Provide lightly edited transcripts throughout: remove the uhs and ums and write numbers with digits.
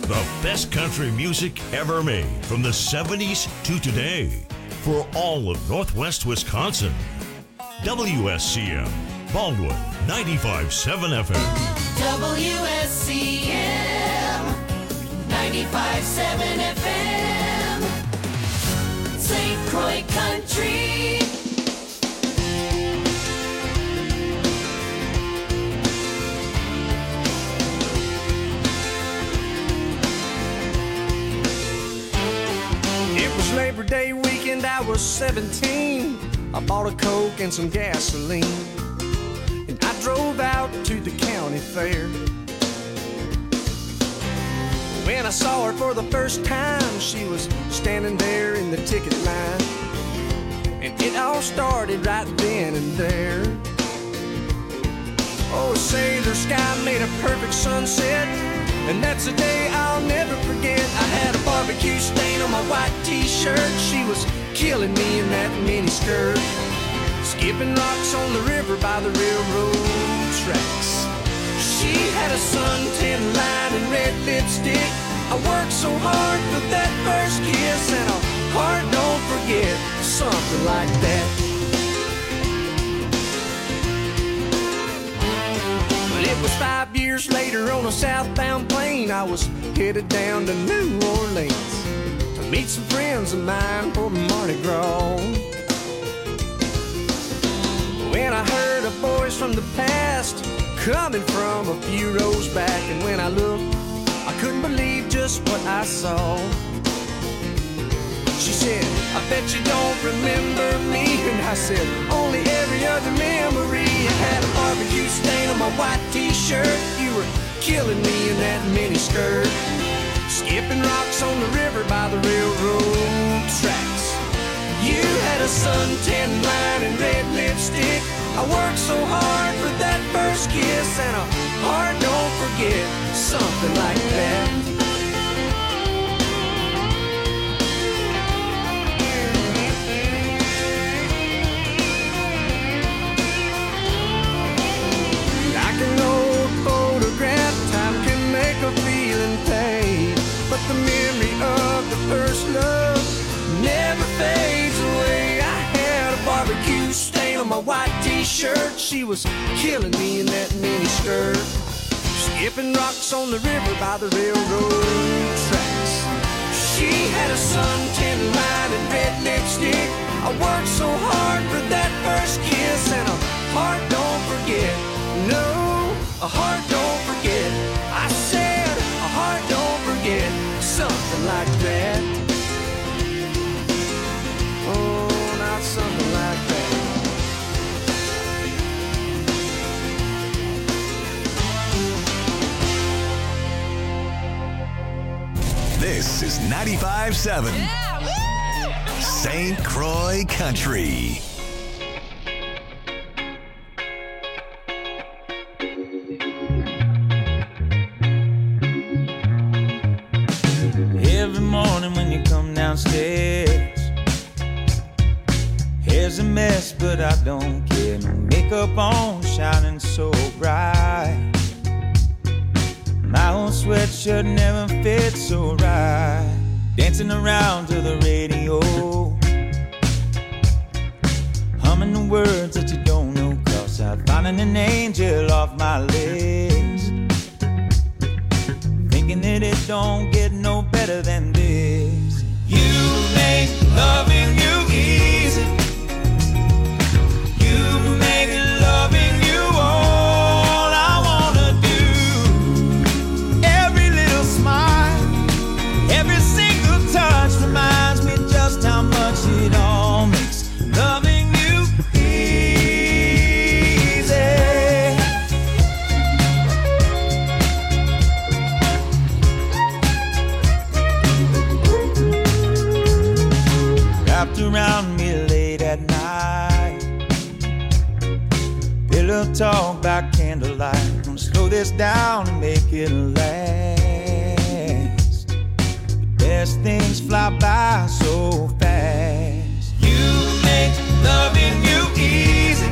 The best country music ever made from the 70s to today for all of Northwest Wisconsin. WSCM, Baldwin, 95.7 FM. WSCM, 95.7 FM. St. Croix Country. It was Labor Day weekend, I was 17. I bought a Coke and some gasoline, and I drove out to the county fair. When I saw her for the first time, she was standing there in the ticket line, and it all started right then and there. Oh, say the sky made a perfect sunset, and that's a day I'll never forget. I had a barbecue stain on my white t-shirt. She was killing me in that mini skirt, skipping rocks on the river by the railroad tracks. She had a suntan line and red lipstick. I worked so hard for that first kiss, and a heart don't forget, something like that. But it was 5 years later on a southbound plane. I was headed down to New Orleans to meet some friends of mine for Mardi Gras. When I heard a voice from the past coming from a few rows back, and when I looked, I couldn't believe just what I saw. She said, I bet you don't remember me. And I said, only every other memory. I had a barbecue stain on my white t-shirt. You were killing me in that mini skirt, skipping rocks on the river by the railroad tracks. You had a suntan line and red lipstick. I worked so hard for that first kiss, and a heart don't forget, something like that. Like an old photograph, time can make a feeling fade, but the memory of the first love never fades away. I had a barbecue stain on my white t-shirt. She was killing me in that mini skirt, skipping rocks on the river by the railroad tracks. She had a suntan line and red lipstick. I worked so hard for that first kiss, and a heart don't forget. No, a heart don't forget. I said a heart don't forget, something like that. Oh, not something like that. This is 95.7 St. Croix Country. Every morning when you come downstairs, hair's a mess, but I don't care. No makeup on, shining so bright. My old sweatshirt never fits so right. Dancing around to the radio, humming the words that you don't know, 'cause I'm finding an angel off my list. Thinking that it don't get no better than this. You make loving you easy. You make loving you all I wanna do. Every little smile, every single touch reminds me just how much it all makes loving you easy. Wrapped around me late at night, pillow talk by candlelight. Gonna slow this down and make it last. The best things fly by so fast. You make loving you easy.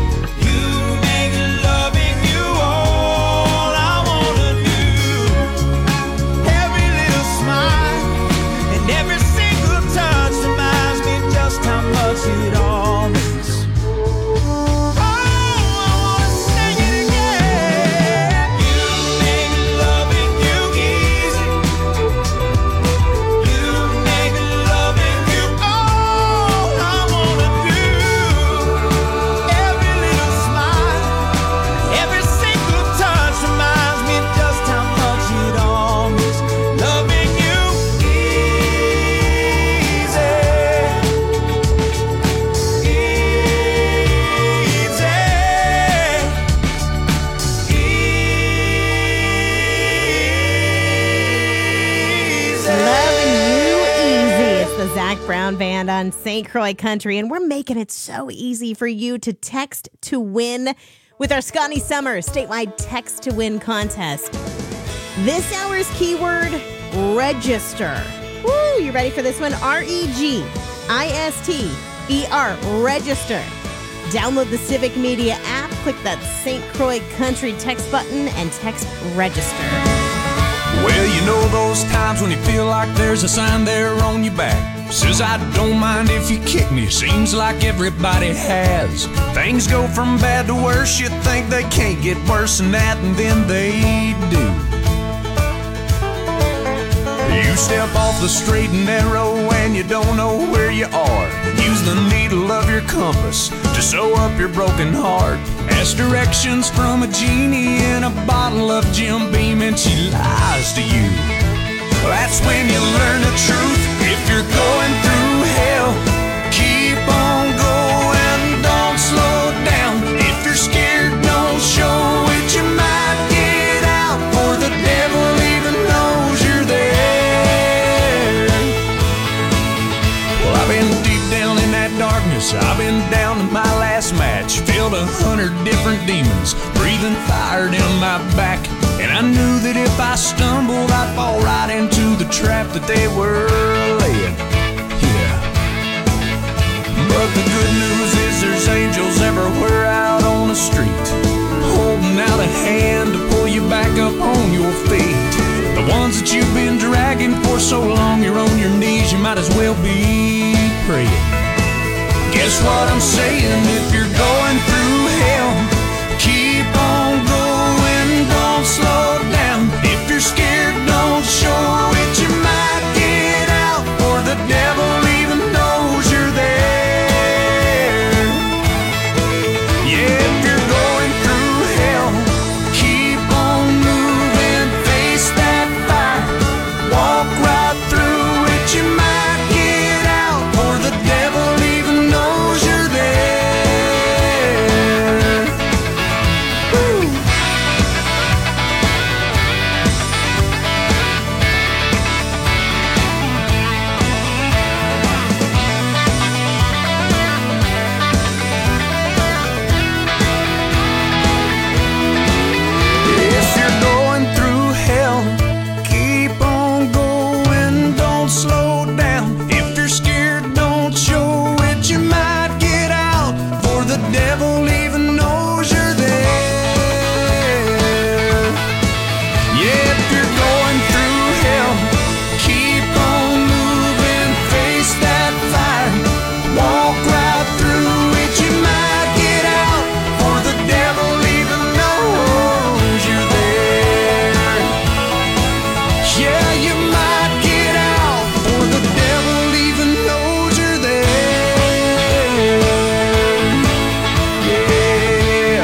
You make loving you all I wanna do. Zac Brown Band on St. Croix Country, and we're making it so easy for you to text to win with our Scotty Summer statewide text to win contest. This hour's keyword, register. Woo, you ready for this one? REGISTER, register. Download the Civic Media app, click that St. Croix Country text button, and text register. Well, you know those times when you feel like there's a sign there on your back. Says I don't mind if you kick me, seems like everybody has. Things go from bad to worse, you think they can't get worse than that, and then they do. You step off the straight and narrow and you don't know where you are. Use the needle of your compass to sew up your broken heart. Ask directions from a genie in a bottle of Jim Beam and she lies to you. That's when you learn the truth. If you're going through hell, keep on going, don't slow down. If you're scared, don't show it, you might get out, for the devil even knows you're there. Well, I've been deep down in that darkness, I've been down to my last match. Filled 100 different demons, breathing fire down my back. And I knew that if I stumbled, I'd fall right into the trap that they were laying. Yeah. But the good news is there's angels everywhere out on the street, holding out a hand to pull you back up on your feet. The ones that you've been dragging for so long, you're on your knees, you might as well be praying. Guess what I'm saying? If you're going through hell, keep on going, don't slow down. If you're scared, don't show it, you might get out, for the devil even knows you're there. Yeah, if you're going through hell, keep on moving, face that fire, walk right through it, you might get out, for the devil even knows you're there. Woo. If you're going through hell, keep on going, don't slow down. If you're scared, don't show it, you might get out, for the devil even knows you're there. Yeah, if you're going through hell, keep on moving, face that fire, walk right through it, you might get out, for the devil even knows you're there. Yeah, you might get out, for the devil even knows you're there. Yeah.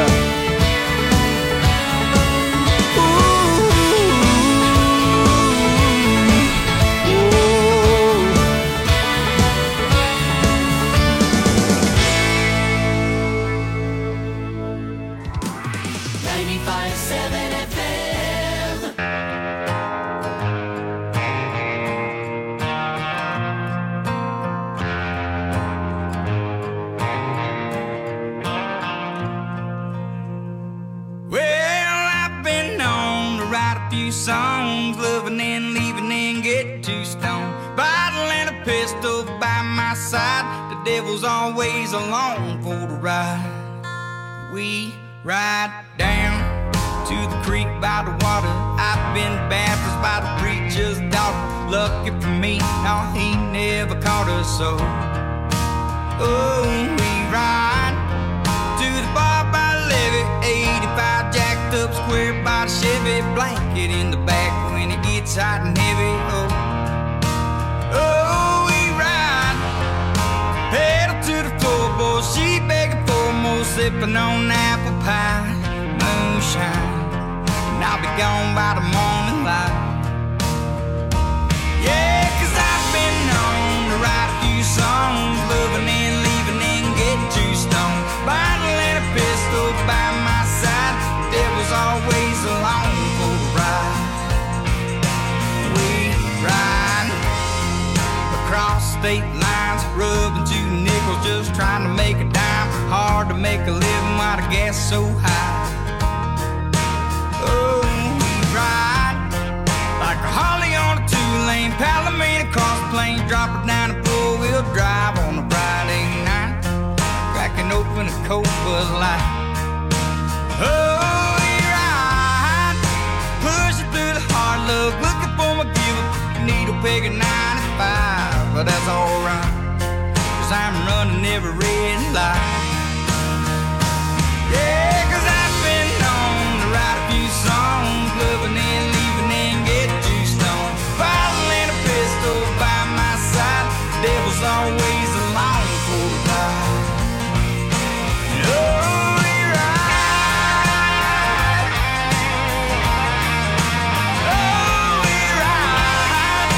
FM. 95.7 FM. Well, I've been known to write a few songs, loving and leaving and get too stoned. Bottle and a pistol by my side, the devil's always along for the ride. We ride down to the creek by the water. I've been baptized by the preacher's daughter. Lucky for me, no, he never caught us so. Oh, we ride to the bar by the levee, 85 jacked up square by the Chevy, blanket in the back when it gets hot and heavy. Oh, oh, we ride, pedal to the floorboard, she begging for more, sipping on apple pie, moonshine, and I'll be gone by the morning light. Yeah, 'cause I've been known to write a few songs, loving and leaving and get too stoned. Bottle and a pistol by my side, devil's always along for the ride. We ride across state lines, rubbing 2 nickels, just trying to make a dime. Hard to make a living while the gas is so high. Oh, we ride like a Harley on a 2-lane, Palomino across the plains, drop her down and 4-wheel drive on a Friday night, cracking open a cold Bud Light. Oh, we ride, pushing through the hard luck, looking for my gift, needle peg at 95, but that's alright, 'cause I'm running every red light. Yeah, 'cause I've been known to write a few songs, loving and leaving and get too stoned. Bottle and a pistol by my side, devil's always along for the ride. Oh, we ride. Oh, we ride.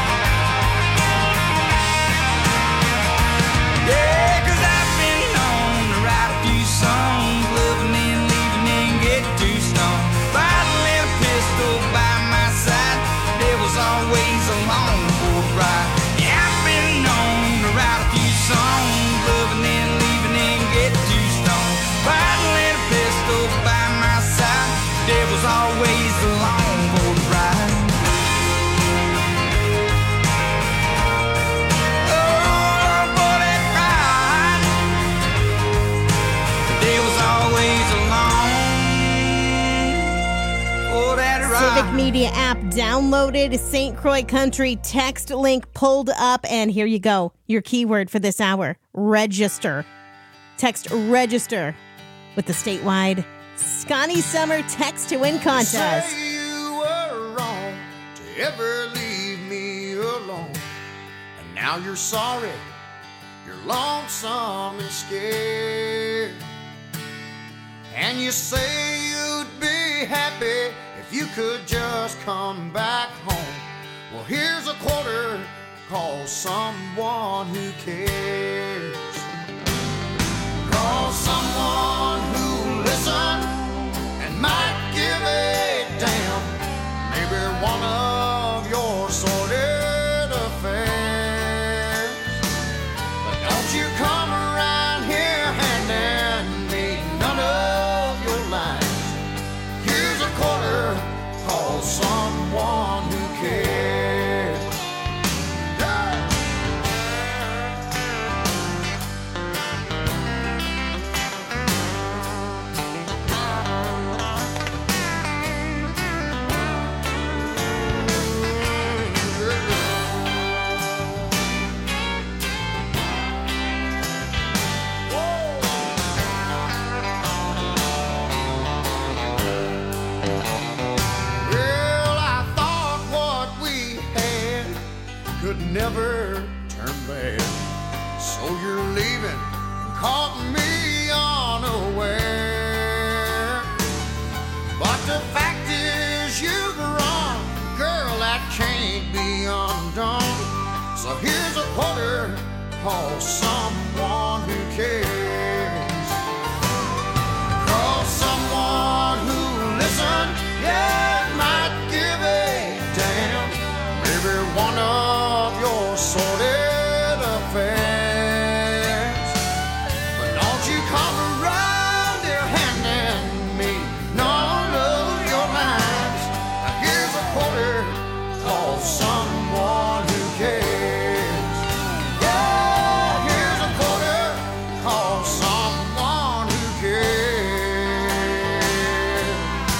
Yeah, 'cause I've been known to write a few songs, loving and leaving and get too stoned. Bottle and a pistol by my side, devil's always along for the ride. Yeah, I've been known to write a few songs, loving and leaving and get too stoned. Bottle and a pistol by my side, devil's always along for the ride. Oh, for that ride, the devil's always along for that ride. Civic Media app downloaded, St. Croix Country text link pulled up, and here you go. Your keyword for this hour, register. Text register with the statewide Scotty Summer Text to Win contest. Say you were wrong to ever leave me alone, and now you're sorry, you're lonesome and scared, and you say you'd be happy if you could just come back home. Well, here's a quarter, call someone who cares. Call someone who'll listen and might give a damn. Maybe one of your sordid affairs. But don't you come around here handing me none of your lines. Here's a quarter, call someone who cares. Well, I thought what we had could never turn bad. So you're leaving and caught me unaware. But the fact is you've run, girl, that can't be undone. So here's a quarter, call someone who cares. Call someone who listen, yeah, might give a damn. Maybe one of your sordid affairs. But don't you come around here handing me none of your lines. Now here's a quarter, call someone who cares. Yeah, here's a quarter, call someone who cares.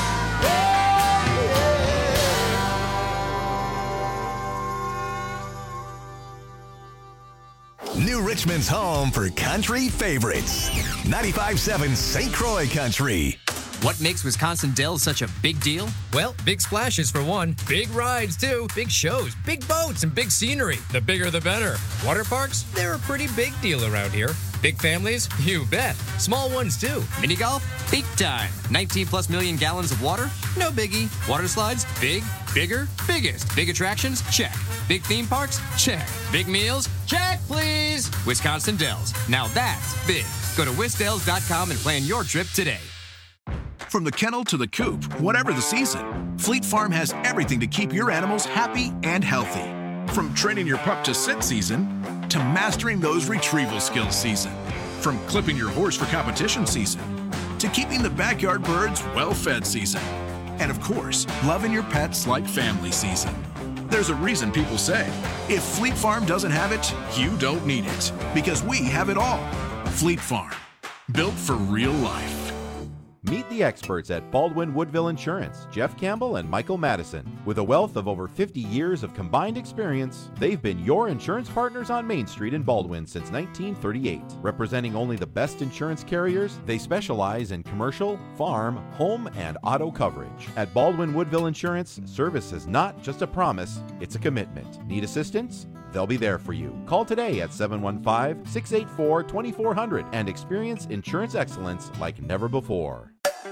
New Richmond's home for country favorites. 95.7 St. Croix Country. What makes Wisconsin Dells such a big deal? Well, big splashes for one, big rides too, big shows, big boats, and big scenery. The bigger the better. Water parks, they're a pretty big deal around here. Big families, you bet. Small ones too. Mini golf? Big time. 19 plus million gallons of water? No biggie. Water slides? Big, bigger, biggest. Big attractions? Check. Big theme parks? Check. Big meals? Check, please. Wisconsin Dells. Now that's big. Go to wisdells.com and plan your trip today. From the kennel to the coop, whatever the season, Fleet Farm has everything to keep your animals happy and healthy. From training your pup to sit season to mastering those retrieval skills season. From clipping your horse for competition season to keeping the backyard birds well-fed season. And of course, loving your pets like family season. There's a reason people say, if Fleet Farm doesn't have it, you don't need it. Because we have it all. Fleet Farm, built for real life. Meet the experts at Baldwin Woodville Insurance, Jeff Campbell and Michael Madison. With a wealth of over 50 years of combined experience, they've been your insurance partners on Main Street in Baldwin since 1938. Representing only the best insurance carriers, they specialize in commercial, farm, home, and auto coverage. At Baldwin Woodville Insurance, service is not just a promise, it's a commitment. Need assistance? They'll be there for you. Call today at 715-684-2400 and experience insurance excellence like never before.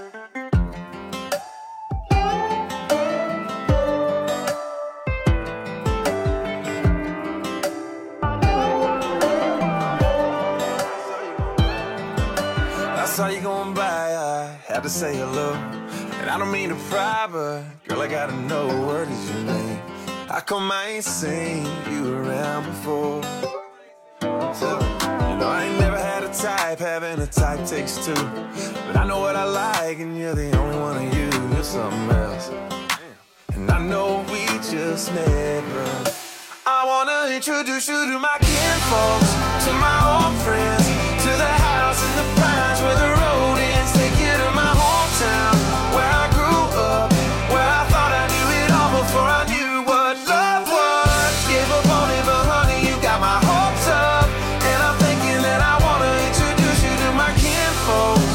I saw you going by, I had to say hello. And I don't mean to pry, but girl, I gotta know, what is your name? How come I ain't seen you around before? So, you know, I ain't never had a type, having a type takes two. But I know what I like, and you're the only one of you. You're something else. And I know we just met, but I wanna introduce you to my kinfolks, to my old friends, to the house in the pines where the road ends. Take you to my hometown, where I grew up, where I thought I knew it all before I knew what love was. Gave up on it, but honey, you got my hopes up. And I'm thinking that I wanna introduce you to my kinfolks.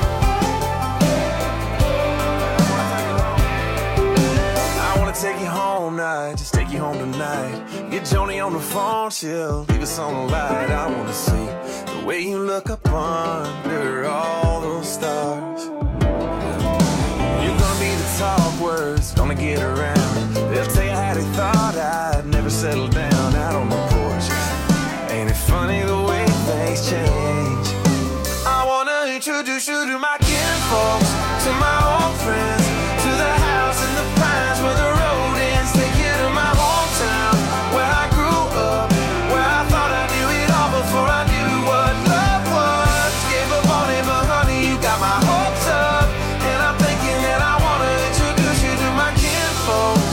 I wanna take you home now, just take you home tonight. Get Joni on the phone, she'll leave us on the light. I wanna see the way you look up under all those stars. You're gonna be the talk words, gonna get around. They'll tell you how they thought I'd never settle down out on the porch. Ain't it funny the way things change? I wanna introduce you to my kinfolks, to my old friends, to the house in the pines where the road ends. Take you to my hometown, where I grew up, where I thought I knew it all before I knew what love was. Gave up on it, but honey, you got my hopes up. And I'm thinking that I wanna introduce you to my kinfolks.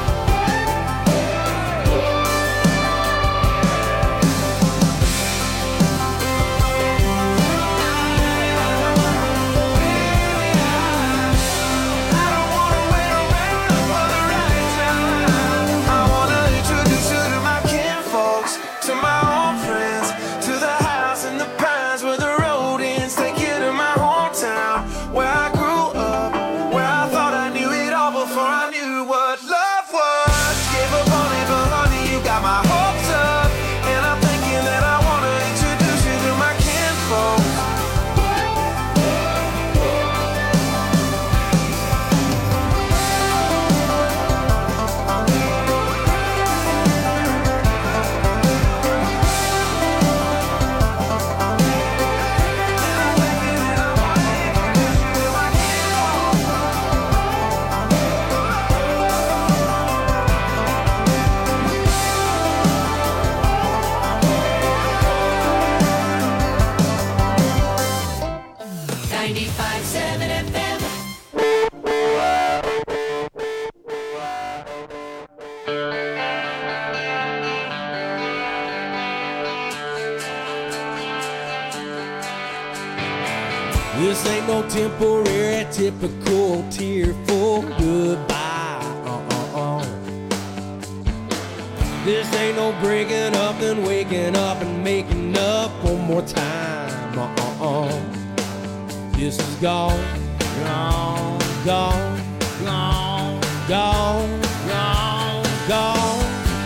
This ain't no temporary, typical tearful goodbye. This ain't no breaking up and waking up and making up one more time. This is gone, gone, gone, gone, gone, gone, gone.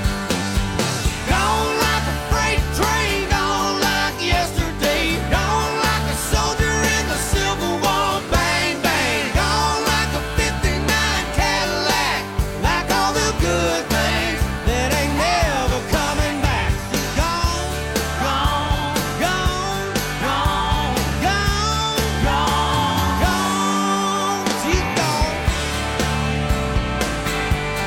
Gone like a freight train, gone like yesterday, gone like a soldier in the Civil War, bang, bang, gone like a 59 Cadillac, like all the good things that ain't never coming back. Gone, gone, gone, gone, gone, gone, gone, she's gone.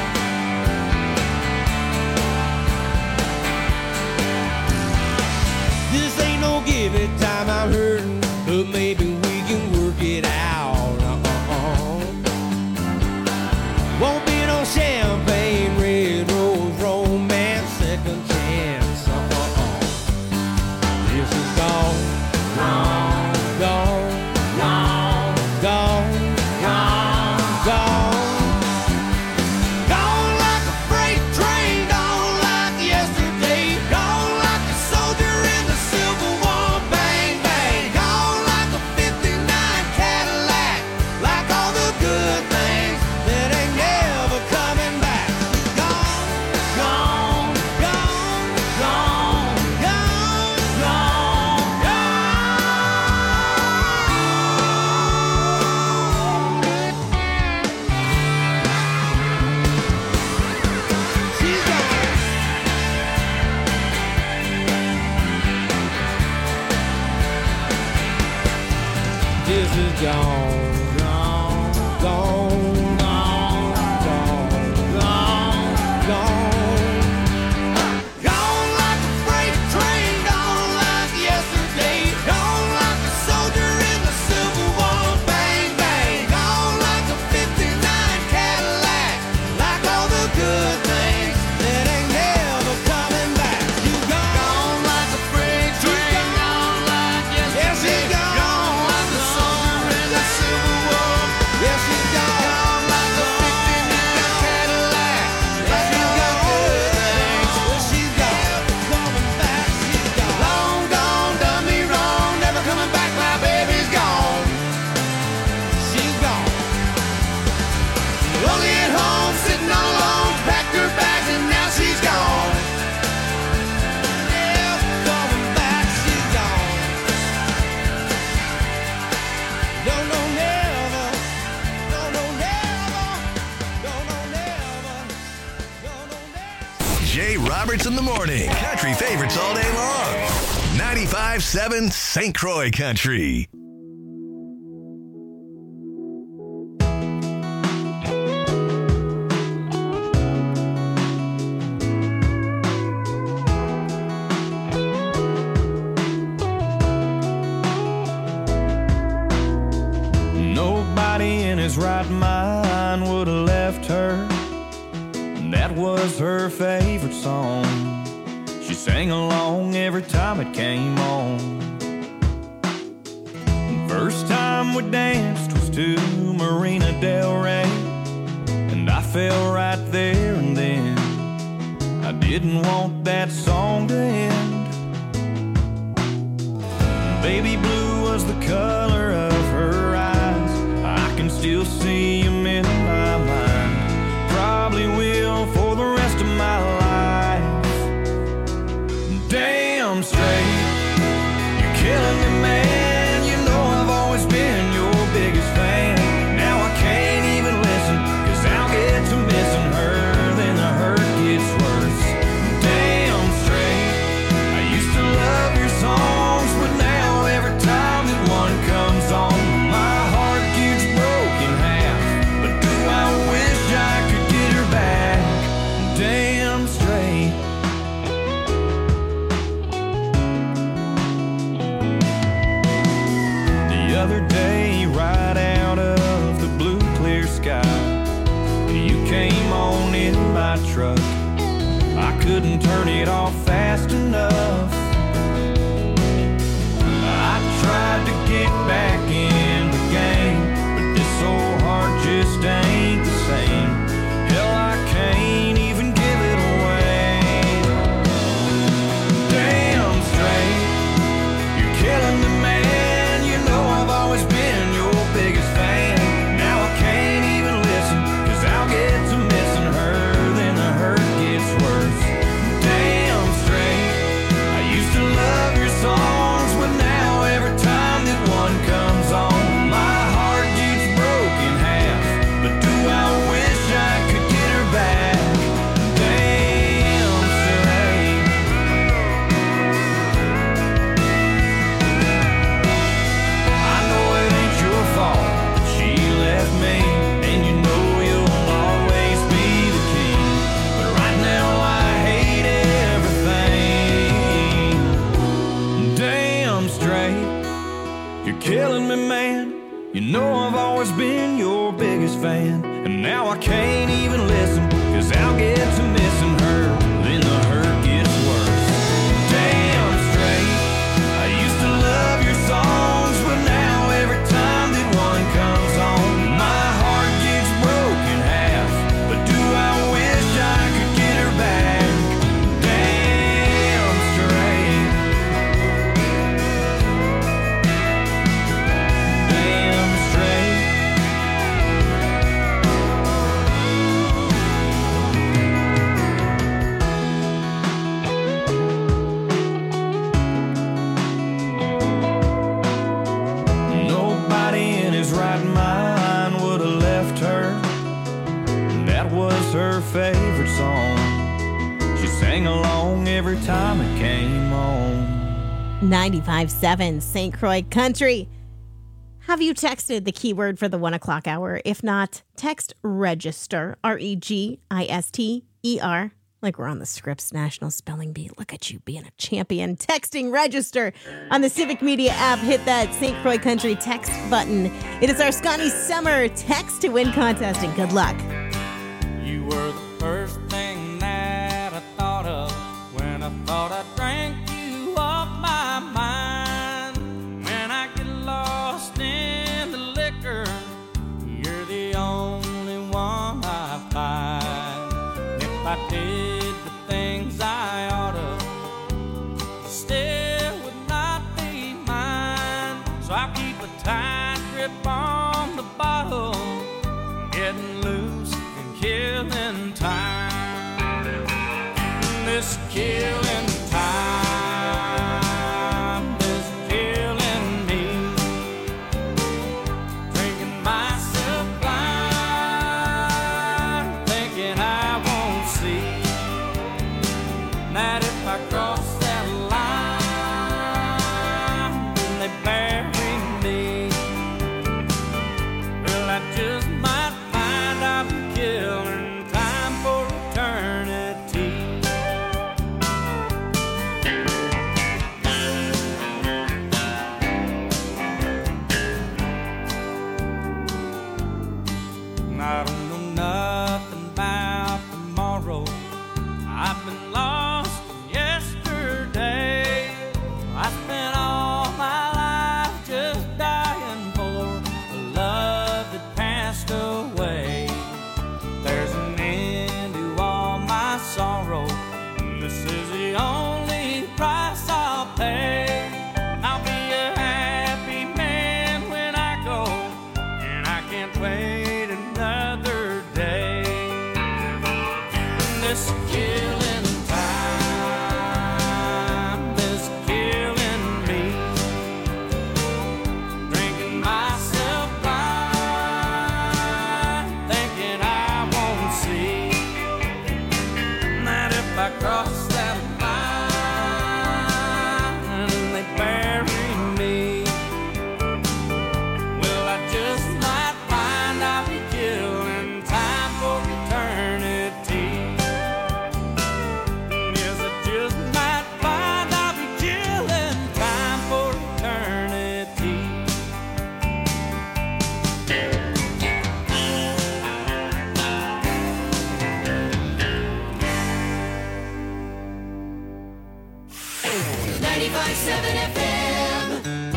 gone, gone, gone, gone, gone, gone, gone. Gone like a freight train, gone like yesterday. Gone like a soldier in the Civil War. Bang, bang. Gone like a 59 Cadillac. Like all the good things that ain't never coming back. You gone like a freight train, gone like yesterday. Gone like a soldier in the Civil War. Yes, you gone like a 59 Cadillac. Like all the good things. Well, she's gone, coming back. She's gone. Long gone, done me wrong. Never coming back. My baby's gone. She's gone. Lonely at home, sitting all alone. Packed her bags and now she's gone. Never coming back. She's gone. No, no, never. No, no, never. No, no, never. No, no, never. Jay Roberts in the morning. Country favorites all day long. 95.7 St. Croix Country. Nobody in his right mind would have left her. That was her favorite song. She sang along every time it came on. First time we danced was to Marina Del Rey, and I fell right there and then. I didn't want that song to end. Baby blue was the color of her eyes. I can still see him in my mind. Probably will for the rest of my life. Damn straight, you're killing me, man. You know I've always been your biggest fan. Now I can't even listen, 'cause I'll get to missing her, then the hurt gets worse. Damn straight, I used to love your songs, but now every time that one comes on, my heart gets broken half. But do I wish I could get her back? Damn straight. The other day, right out of the blue clear sky, you came on in my truck. I couldn't turn it off fast enough. I tried to get back in the game, but this old heart just ain't the same. Hell, I can't even give it away. Damn straight, you're killing me, man. You know I've always been your biggest fan. Now I can't even listen, 'cause I'll get to missing her, then the hurt gets worse. Damn straight, I used to love your songs, but now every time that one comes on, my heart gets broken half. But do I wish I could get her back? Damn straight. I know it ain't your fault that she left me, and you know you'll always be the king. But right now I hate everything. Damn straight, you're killing me, man. You know I've always been your biggest fan, and now I can't even listen, 'cause I'll get to missing her, then the hurt gets worse. Damn straight, I used to love your songs, but now every time that one comes on, my heart gets broken half. But do I wish I could get her back? Damn straight. Damn straight. Nobody in his right mind would have left her. That was her favorite song. She sang along every time it came on. 95.7 St. Croix Country. Have you texted the keyword for the 1 o'clock hour? If not, text register, REGISTER, like we're on the Scripps National Spelling Bee. Look at you being a champion. Texting register on the Civic Media app. Hit that St. Croix Country text button. It is our Scotty Summer Text to Win contest, and good luck. You were the first thing that I thought of when I thought I drank you off my mind. When I get lost in the liquor, you're the only one I find. If I did the things I oughta, still would not be mine. So I keep a tight grip on the bottle, getting loose and killing time. This killing time is killing me. Drinking myself blind, thinking I won't see that if I cross that line, then they bury me. Well, I just might find I'm killing time for eternity. I don't know nothing about tomorrow. I've been lost in yesterday. I spent all my life just dying for a love that passed away. There's an end to all my sorrow. This is the only price I'll pay. I'll be a happy man when I go, and I can't wait another day. This killing time is killing me. Drinking myself blind, thinking I won't see that if I cross that line, they bury me. Well, I just might find I'll be killing time for eternity. Yes, I just might find I'll be killing time for eternity. 95.7 FM.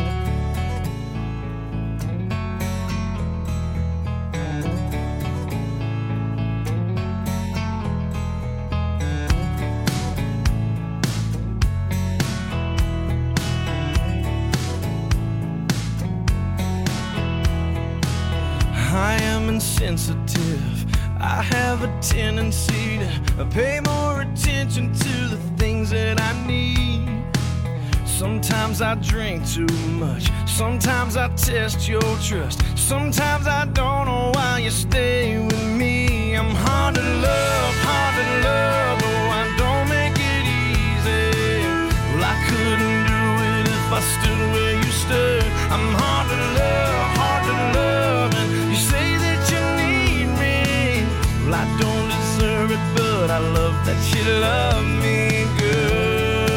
I am insensitive. I have a tendency to pay more attention to the things that I need. Sometimes I drink too much. Sometimes I test your trust. Sometimes I don't know why you stay with me. I'm hard to love, oh, I don't make it easy. Well, I couldn't do it if I stood where you stood. I'm hard to love, and you say that you need me. Well, I don't deserve it, but I love that you love me good.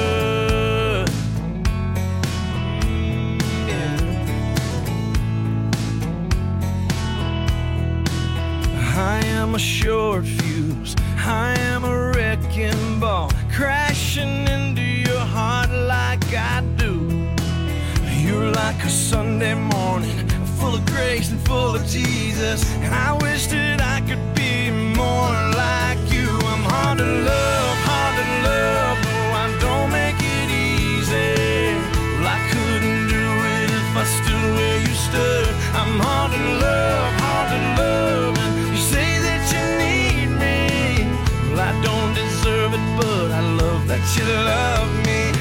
I am a short fuse, I am a wrecking ball, crashing into your heart like I do. You're like a Sunday morning, full of grace and full of Jesus, and I wish that I could be more like you. I'm hard to love, oh, I don't make it easy. Well, I couldn't do it if I stood where you stood. I'm hard to love, and you say that you need me. Well, I don't deserve it, but I love that you love me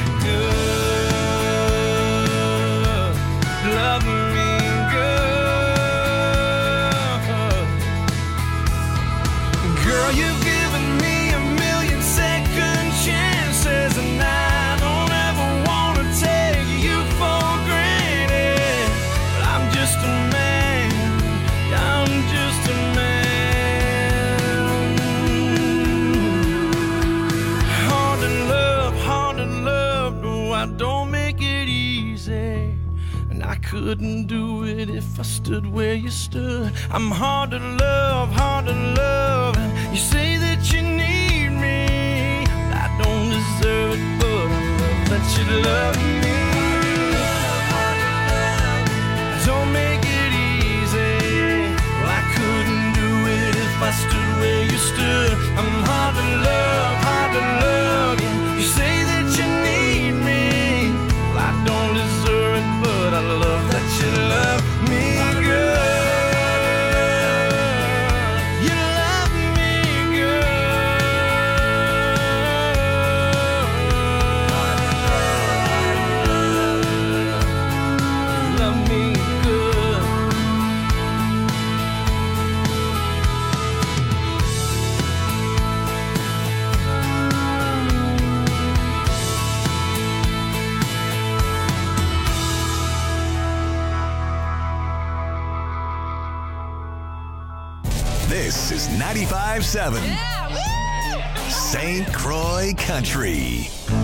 good. Love me good. Girl, you've given me a million second chances, and I don't ever want to take you for granted. But I'm just a couldn't do it if I stood where you stood. I'm hard to love, and you say that you need me. I don't deserve it, but I love that you love me. Don't make it easy. Well, I couldn't do it if I stood where you stood. I'm hard to love, and you say that you need me. Well, I don't deserve it, but I love that you love me, girl. You love me, girl. You love me good. This is 95.7 St. Croix Country.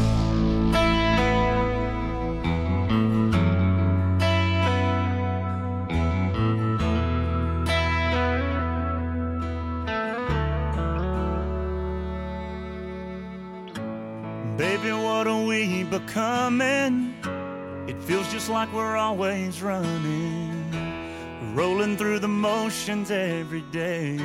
Baby, what are we becoming? It feels just like we're always running, rolling through the motions every day.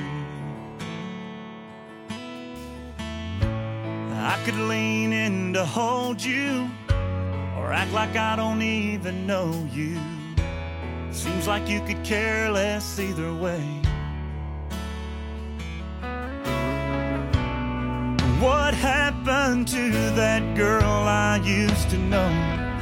I could lean in to hold you, or act like I don't even know you. Seems like you could care less either way. What happened to that girl I used to know?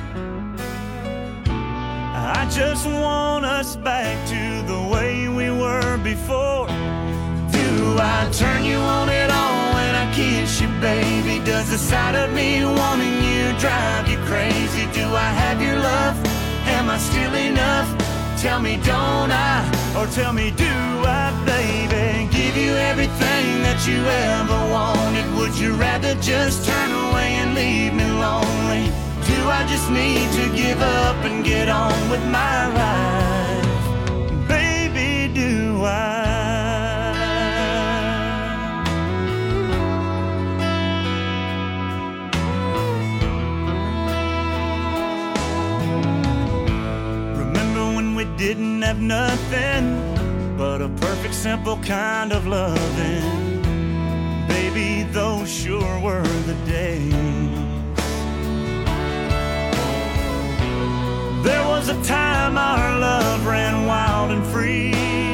I just want us back to the way we were before. Do I turn you on at all when I kiss you, baby? Does the sight of me wanting you drive you crazy? Do I have your love? Am I still enough? Tell me, don't I? Or tell me, do I, baby? Give you everything that you ever wanted. Would you rather just turn away and leave me lonely? Do I just need to give up and get on with my life? Baby, do I? Remember when we didn't have nothing but a perfect, simple kind of loving? Baby, those sure were the days. There was a time our love ran wild and free,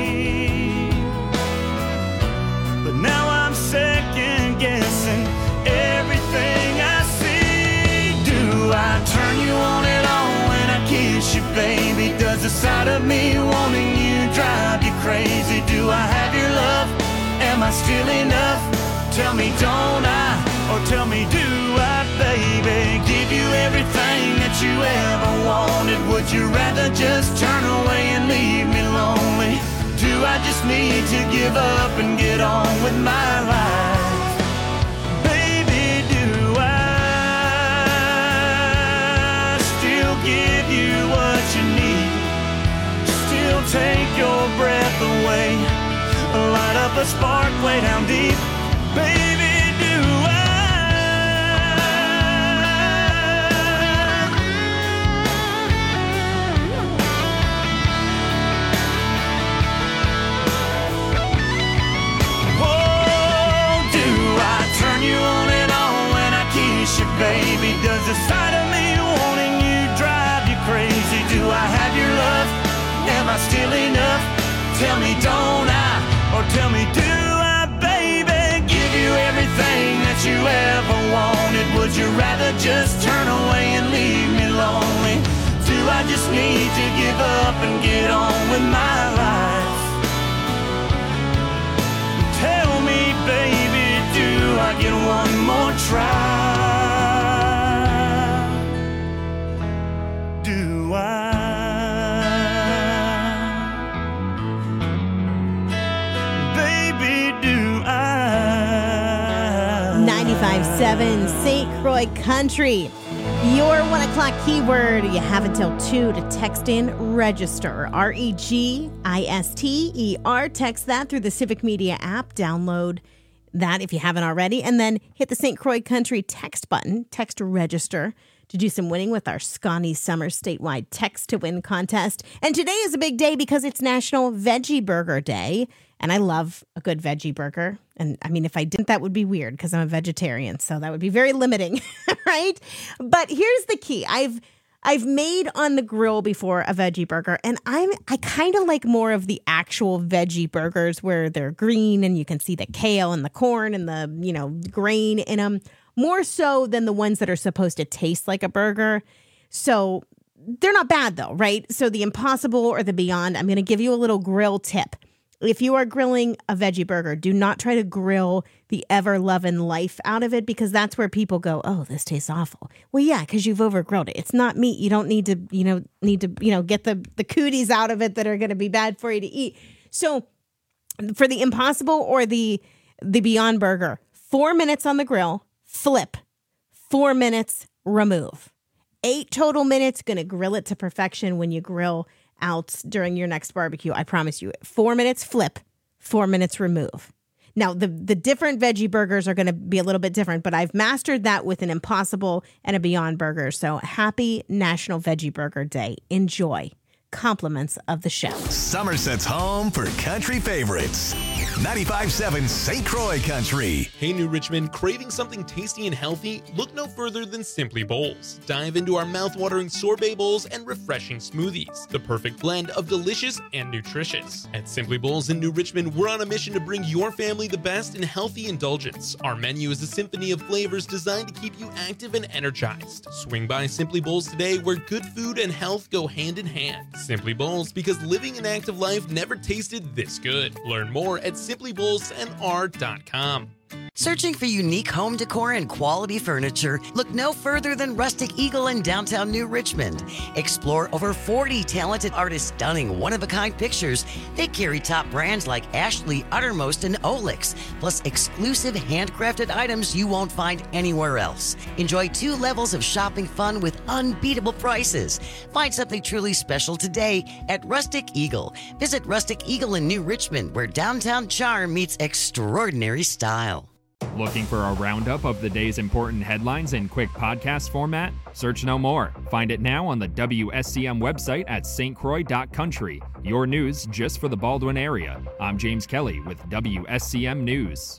but now I'm second guessing everything I see. Do I turn you on at all when I kiss you, baby? Does the sight of me wanting you drive you crazy? Do I have your love? Am I still enough? Tell me, don't I? Or tell me, do I, baby? Give you everything that you ever wanted. Would you rather just turn away and leave me lonely? Do I just need to give up and get on with my life? Baby, do I still give you what you need? Still take your breath away, light up a spark way down deep. Baby, do I? Oh, do I turn you on and on when I kiss you, baby? Does the sight of me wanting you drive you crazy? Do I have your love? Am I still enough? Tell me, don't I? Or tell me, do I, baby? Everything that you ever wanted. Would you rather just turn away and leave me lonely? Do I just need to give up and get on with my life? Tell me, baby, do I get one more try? Do I? 95.7 St. Croix Country. Your 1 o'clock keyword, you have until 2 to text in register. REGISTER. Text that through the Civic Media app. Download that if you haven't already. And then hit the St. Croix Country text button. Text register to do some winning with our Scotty Summer statewide text to win contest. And today is a big day because it's National Veggie Burger Day. And I love a good veggie burger. And I mean, if I didn't, that would be weird because I'm a vegetarian. So that would be very limiting, right? But here's the key. I've made on the grill before a veggie burger, and I kind of like more of the actual veggie burgers where they're green and you can see the kale and the corn and the, grain in them, more so than the ones that are supposed to taste like a burger. So they're not bad though, right? So the Impossible or the Beyond, I'm going to give you a little grill tip. If you are grilling a veggie burger, do not try to grill the ever-loving life out of it because that's where people go, oh, this tastes awful. Well, yeah, because you've over-grilled it. It's not meat. You don't need to, get the cooties out of it that are going to be bad for you to eat. So for the Impossible or the Beyond Burger, 4 minutes on the grill, flip, 4 minutes, remove. 8 total minutes, going to grill it to perfection when you grill out during your next barbecue. I promise you. 4 minutes flip, 4 minutes remove. Now, the different veggie burgers are going to be a little bit different, but I've mastered that with an Impossible and a Beyond Burger. So happy National Veggie Burger Day. Enjoy. Compliments of the show. Somerset's home for country favorites. 95.7 St. Croix Country. Hey, New Richmond, craving something tasty and healthy? Look no further than Simply Bowls. Dive into our mouth-watering sorbet bowls and refreshing smoothies. The perfect blend of delicious and nutritious. At Simply Bowls in New Richmond, we're on a mission to bring your family the best in healthy indulgence. Our menu is a symphony of flavors designed to keep you active and energized. Swing by Simply Bowls today, where good food and health go hand in hand. Simply Bowls, because living an active life never tasted this good. Learn more at simplybowlsnr.com. Searching for unique home decor and quality furniture? Look no further than Rustic Eagle in downtown New Richmond. Explore over 40 talented artists' stunning one-of-a-kind pictures. They carry top brands like Ashley, Uttermost, and Olix, plus exclusive handcrafted items you won't find anywhere else. Enjoy 2 levels of shopping fun with unbeatable prices. Find something truly special today at Rustic Eagle. Visit Rustic Eagle in New Richmond, where downtown charm meets extraordinary style. Looking for a roundup of the day's important headlines in quick podcast format? Search no more. Find it now on the WSCM website at stcroix.country. Your news just for the Baldwin area. I'm James Kelly with WSCM News.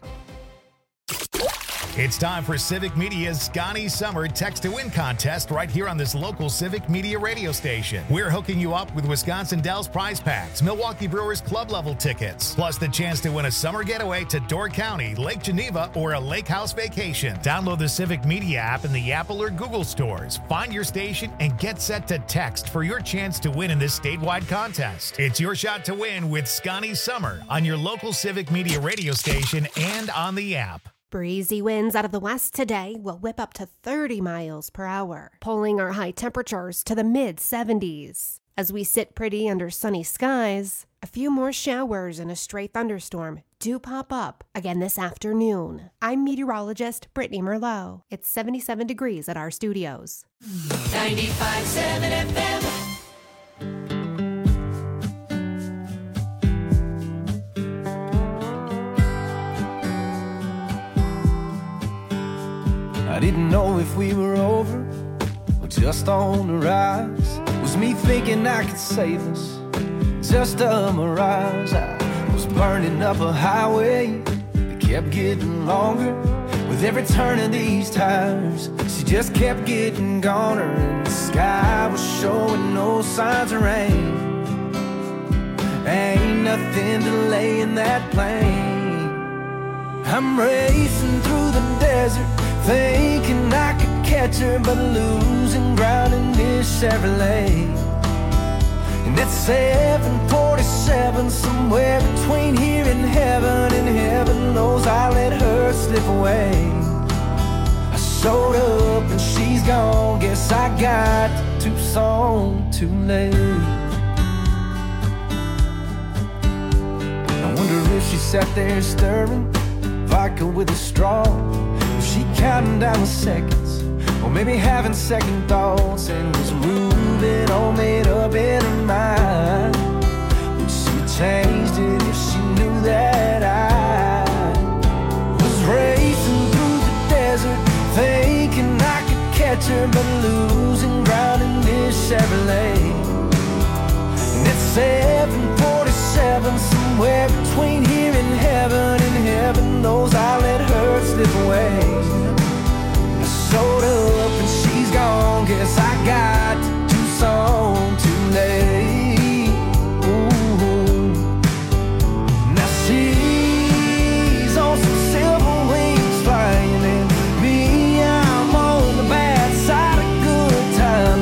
It's time for Civic Media's Scotty Summer Text to Win contest right here on this local Civic Media radio station. We're hooking you up with Wisconsin Dells prize packs, Milwaukee Brewers club level tickets, plus the chance to win a summer getaway to Door County, Lake Geneva, or a lake house vacation. Download the Civic Media app in the Apple or Google stores. Find your station and get set to text for your chance to win in this statewide contest. It's your shot to win with Scotty Summer on your local Civic Media radio station and on the app. Breezy winds out of the west today will whip up to 30 miles per hour, pulling our high temperatures to the mid-70s. As we sit pretty under sunny skies, a few more showers and a stray thunderstorm do pop up again this afternoon. I'm meteorologist Brittany Merlot. It's 77 degrees at our studios. 95.7 FM. I didn't know if we were over or just on the rise. Was me thinking I could save us, just a mirage. I was burning up a highway that kept getting longer. With every turn of these tires, she just kept getting goner. And the sky was showing no signs of rain. Ain't nothing delaying that plane. I'm racing through the desert, thinking I could catch her, but losing ground in this Chevrolet. And at 7:47, somewhere between here and heaven knows I let her slip away. I showed up and she's gone, guess I got to Tucson too late. I wonder if she sat there stirring vodka with a straw, if she counting down the seconds, Or maybe having second thoughts and was moving all made up in her mind. Would she changed it if she knew that I was racing through the desert, thinking I could catch her, but losing ground in this Chevrolet. And it's 747, somewhere between here and heaven knows I let her slip away. I showed up and she's gone, guess I got to Tucson too late. Ooh. Now she's on some silver wings flying, and me, I'm on the bad side of good time,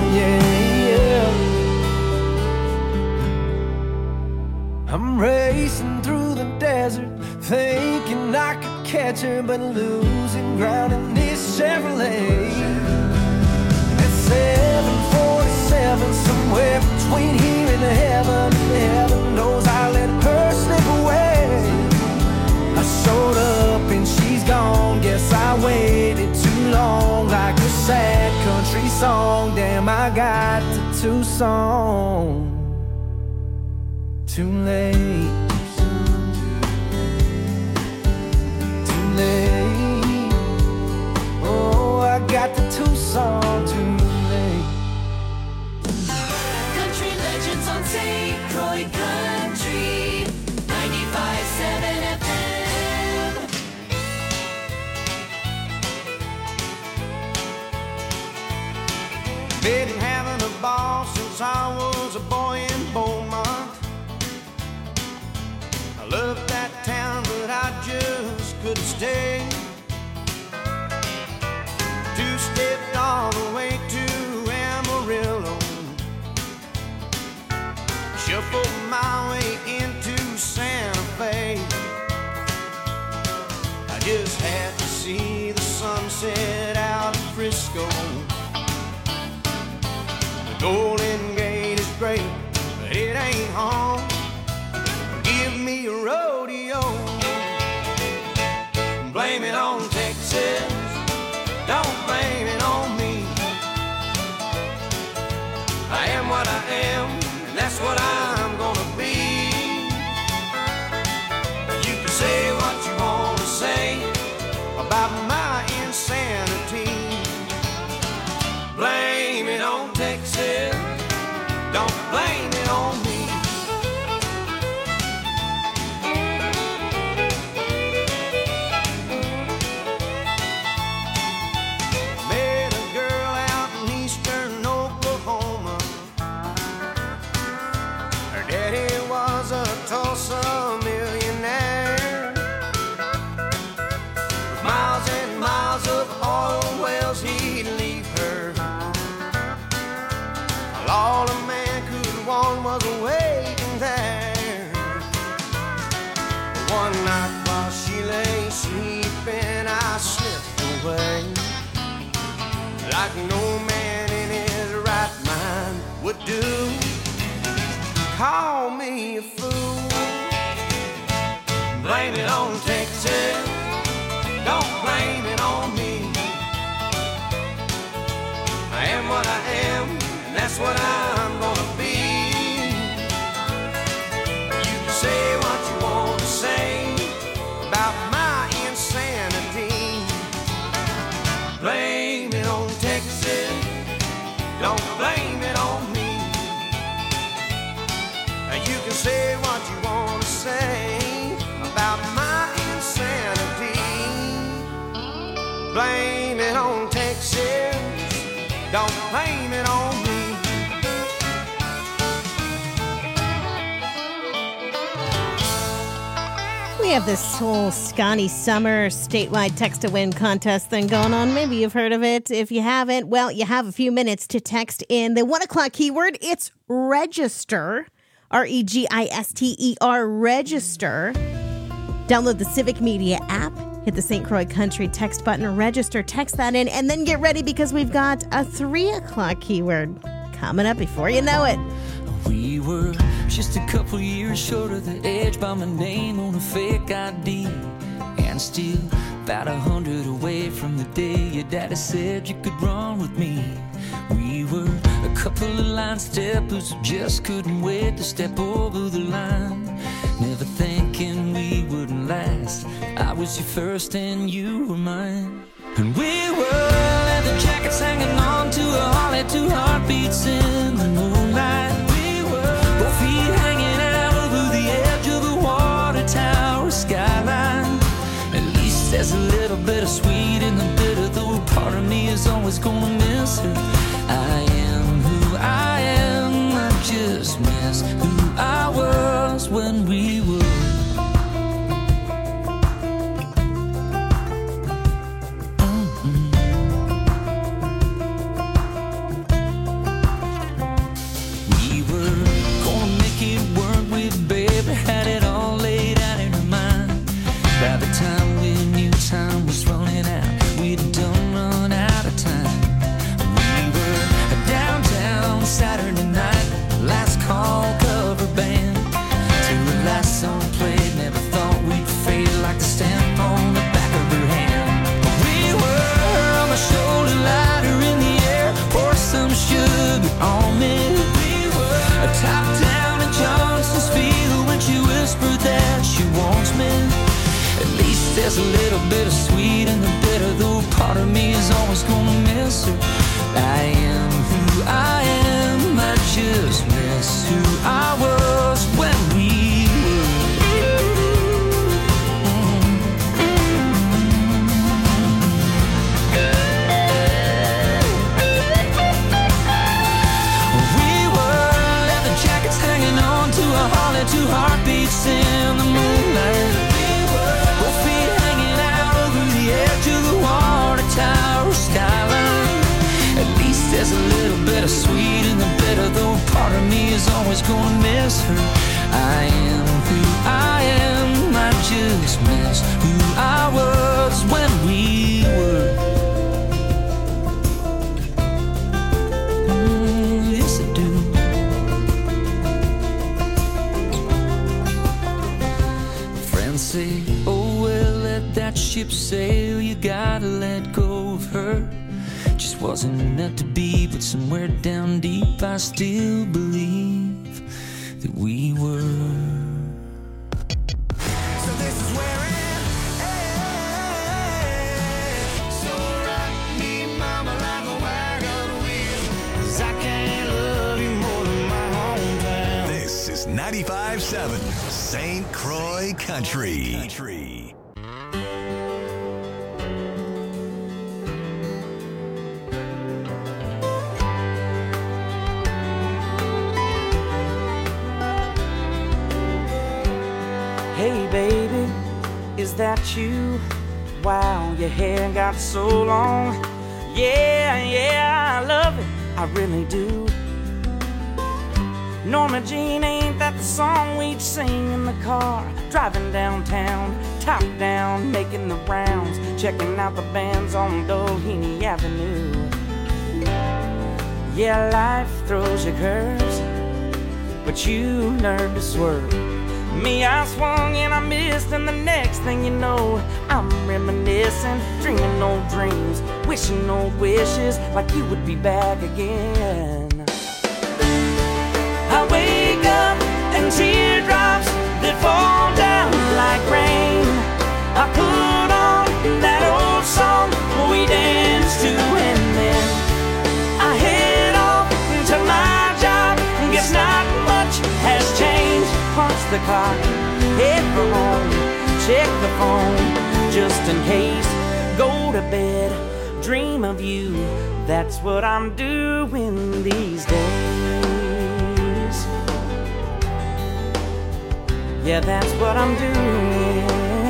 yeah. I'm racing through the desert, thinking I could catch her, but losing ground in this Chevrolet. It's 747, somewhere between here and heaven knows I let her slip away. I showed up and she's gone, guess I waited too long, like a sad country song. Damn, I got to Tucson too late. Oh, I got the Tucson too late. Country legends on St. Croix Country 95.7 FM. Been having a ball since I was a boy in Beaumont. I loved that town, but I just couldn't stay. Two-stepped all the way to Amarillo, shuffled my way into Santa Fe. I just had to see the sunset out of Frisco. The Golden Gate is great, but it ain't home. Give me a rodeo, blame it on Texas, don't blame it on me. I am what I am, and that's what I'm gonna be. You can say what you want to say about my insanity. Blame it on Texas, don't blame it on me. Tulsa millionaire with miles and miles of oil wells he'd leave her. All a man could want was waiting there. One night while she lay sleeping, I slipped away like no man in his right mind would do. Call me a fool, blame it on Texas, don't blame it on me. I am what I am, and that's what I'm gonna be. You can say what you want to say about my insanity. Blame it on Texas, don't blame it on me. You can say what you want to say about my insanity. Blame it on Texas, don't blame it on me. We have this whole Scotty Summer statewide text-to-win contest thing going on. Maybe you've heard of it. If you haven't, well, you have a few minutes to text in the 1 o'clock keyword. It's register. REGISTER, register. Download the Civic Media app, hit the St. Croix Country text button, register, text that in, and then get ready because we've got a 3 o'clock keyword coming up before you know it. We were just a couple years short of the edge by my name on a fake ID, and still about 100 away from from the day your daddy said you could run with me. We were a couple of line steppers who just couldn't wait to step over the line. Never thinking we wouldn't last. I was your first and you were mine. And we were leather jackets hanging on to a Harley, 2 heartbeats in the moonlight. We were both feet hanging out over the edge of the water tower skyline. At least there's a little bit of sweet in the bitter, though part of me is always gonna miss her. I am who I am, I just miss who I was when we were. Had it all laid out in her mind. By the time we knew time was running out, we'd done run out of time. We were downtown Saturday night, last call cover band. Till the last song played, never thought we'd fade like the stamp on the back of her hand. We were on the shoulder lighter in the air, pour some sugar on me. We were top down in Johnson's Field when she whispered that she wants me. At least there's a little bit of sweet in the bitter, though part of me is always gonna miss her. I am who I am, I just miss who I was when we were. We were leather jackets hanging on to a Harley, 2 heartbeats in the moonlight. We were both feet hanging out over the edge of the water tower skyline. At least there's a little bit of sweet in the bitter, though part of me is always gonna miss her. I am who I am, I just miss who I was when we were. Yes, I do. Friends say, oh well, let that ship sail, you gotta let go of her. Just wasn't meant to be, but somewhere down deep I still believe that we were. So this is where it ends. So rock me, mama, like a wagon wheel, 'cause I can't love you more than my hometown. This is 95.7 St. Croix Country. Hey baby, is that you? Wow, your hair got so long. Yeah, I love it, I really do. Norma Jean, ain't that the song we'd sing in the car? Driving downtown, top down, making the rounds, checking out the bands on Doheny Avenue. Yeah, life throws you curves, but you learn to swerve. Me, I swung and I missed, and the next thing you know, I'm reminiscing, dreaming old dreams, wishing old wishes, like you would be back again. I wake up and teardrops that fall down like rain. I put on that old song we danced to, and then I head off to my job. Guess not much has changed. Punch the clock, head for home, check the phone, just in case. Go to bed, dream of you. That's what I'm doing these days. Yeah, that's what I'm doing.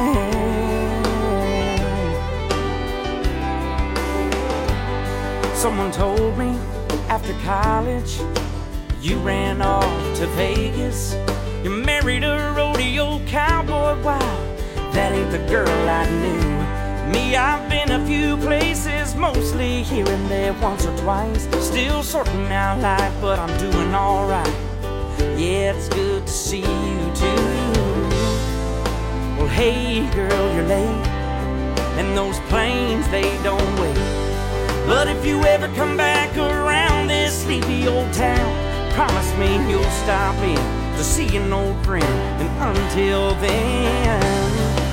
Someone told me after college you ran off to Vegas. You married a rodeo cowboy. Wow, that ain't the girl I knew. Me, I've been a few places, mostly here and there, once or twice. Still sorting out life, but I'm doing alright. Yeah, it's good to see you too. Well, hey girl, you're late. and those planes, they don't wait. But if you ever come back around this sleepy old town, promise me you'll stop in to see an old friend. And until then,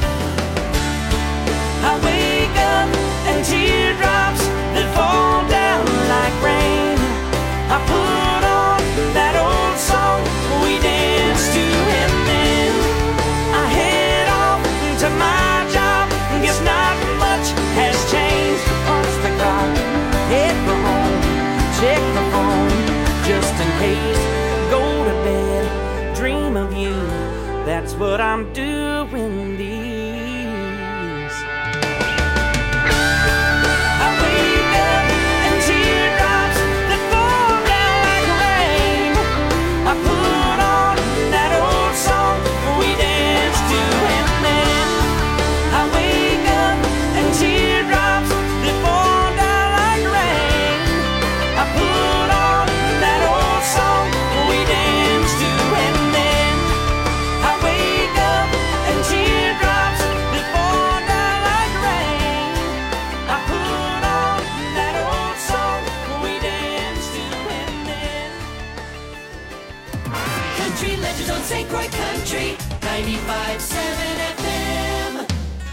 I wake up and teardrops that fall down like rain. I put on that old song we danced to, and then I head off to my job. Guess not much has changed. Punch the clock, head for home, check the phone just in case. Go to bed, dream of you. That's what I'm doing these. I wake up and teardrops that fall down like rain. I put on that old song we danced to, and then I wake up and teardrops that fall down like rain. I put on that old song we danced to, and then I wake up and teardrops that fall down like rain. I put on that old song we danced to, and then Country Legends on St. Croix Country 95.7 FM.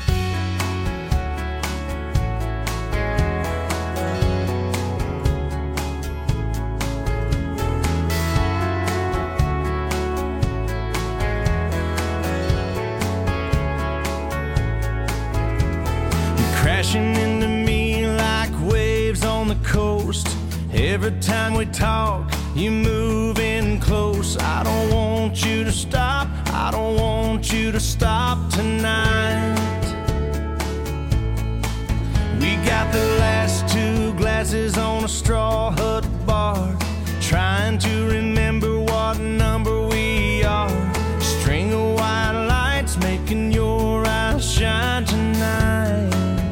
Crashing into me like waves on the coast. Every time we talk, you move in close. I don't want you to stop. I don't want you to stop tonight. We got the last two glasses on a straw hut bar, trying to remember what number we are. String of white lights making your eyes shine tonight.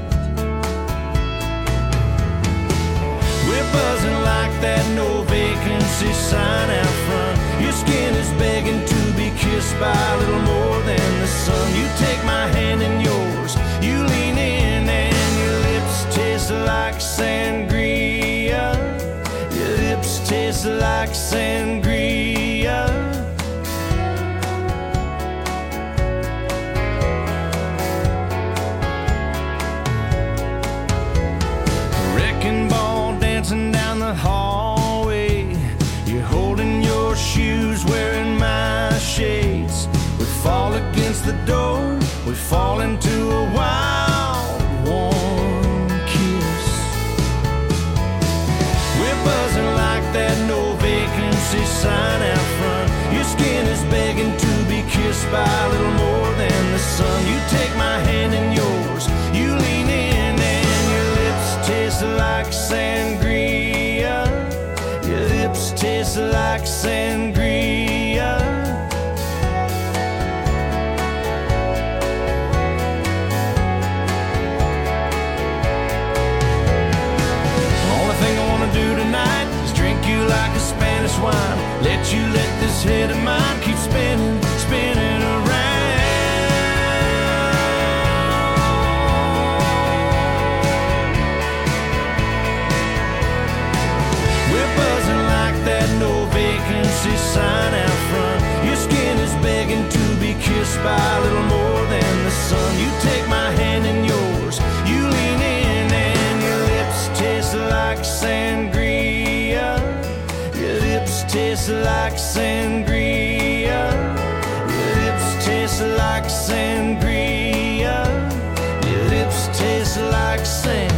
We're buzzing like that no vacancy sign out front. Your skin is begging to be kissed by a little more than the sun. You take my hand in yours, you lean in, and your lips taste like sangria. Your lips taste like sangria. Wrecking ball dancing down the hallway. You're holding your shoes, wearing my shades. We fall against the door, we fall into a wild, warm kiss. We're buzzing like that no vacancy sign out front. Your skin is begging to be kissed by a little more than the sun. You take my hand in yours, you lean in, and your lips taste like sangria. Your lips taste like sangria. Only thing I wanna do tonight is drink you like a Spanish wine. Let you let this head of mine keep spinning, spinning around. We're buzzing like that no vacancy sign out front. Your skin is begging to be kissed by a little more than the sun. You take my hand in yours, you lean in, and your lips taste like sangria. Your lips taste like sangria. Your lips taste like sangria. Your lips taste like sangria.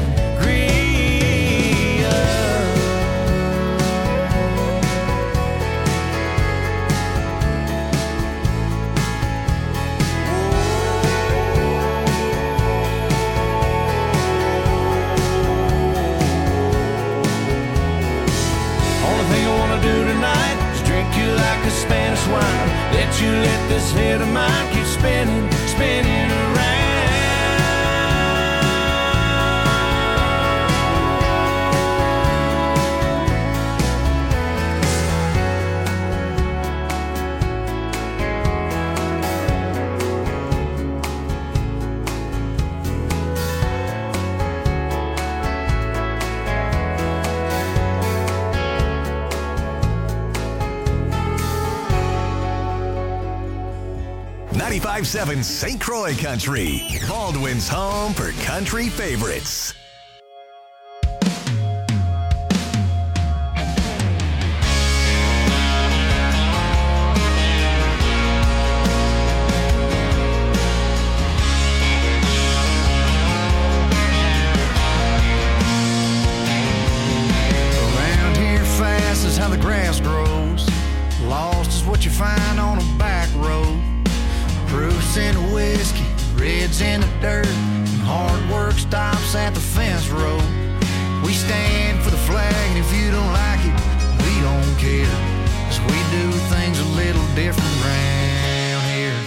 Spanish wine. Let you let this head of mine keep spinning, spinning around. 95.7 St. Croix Country, Baldwin's home for country favorites. How the grass grows. Lost is what you find on a back road. Proofs in the whiskey, reds in the dirt, and hard work stops at the fence road. We stand for the flag, and if you don't like it, we don't care, 'cause we do things a little different around here.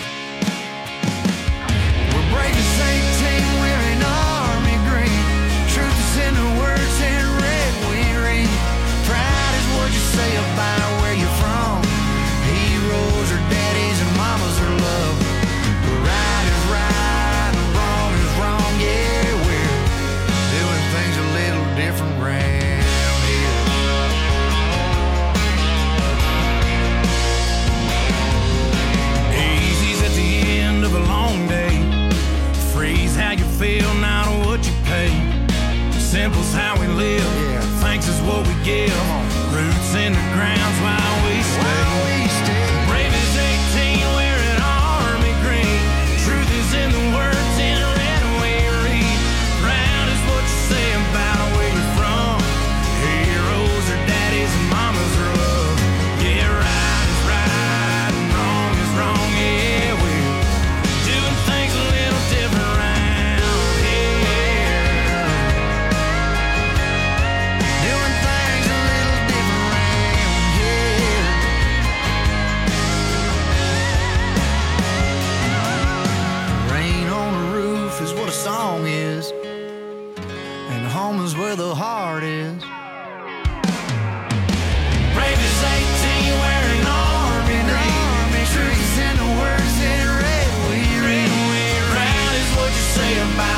We're brave as 18, wearing army green. Truth is in the words in red we read. Pride is what you say about where you're from. Heroes are daddies and mamas are love. Right is right and wrong is wrong. Yeah, we're doing things a little different round here. Easy's at the end of a long day. Freeze how you feel, not what you pay. Simple's how we live. Thanks is what we give. Roots in the ground's while we stay. Brave as 18, wearing army green. Truth is in the words in red we read. Proud is what you say about where you're from. Heroes are daddies and mamas are love. Yeah, right is right and wrong is wrong. Yeah, we're doing things a little different around here. Doing things a little different around here. Rain on the roof is what a song is, and home is where the heart is. Brave as 18, wearing army green. Truth is in the words in red we read. Proud is what you say about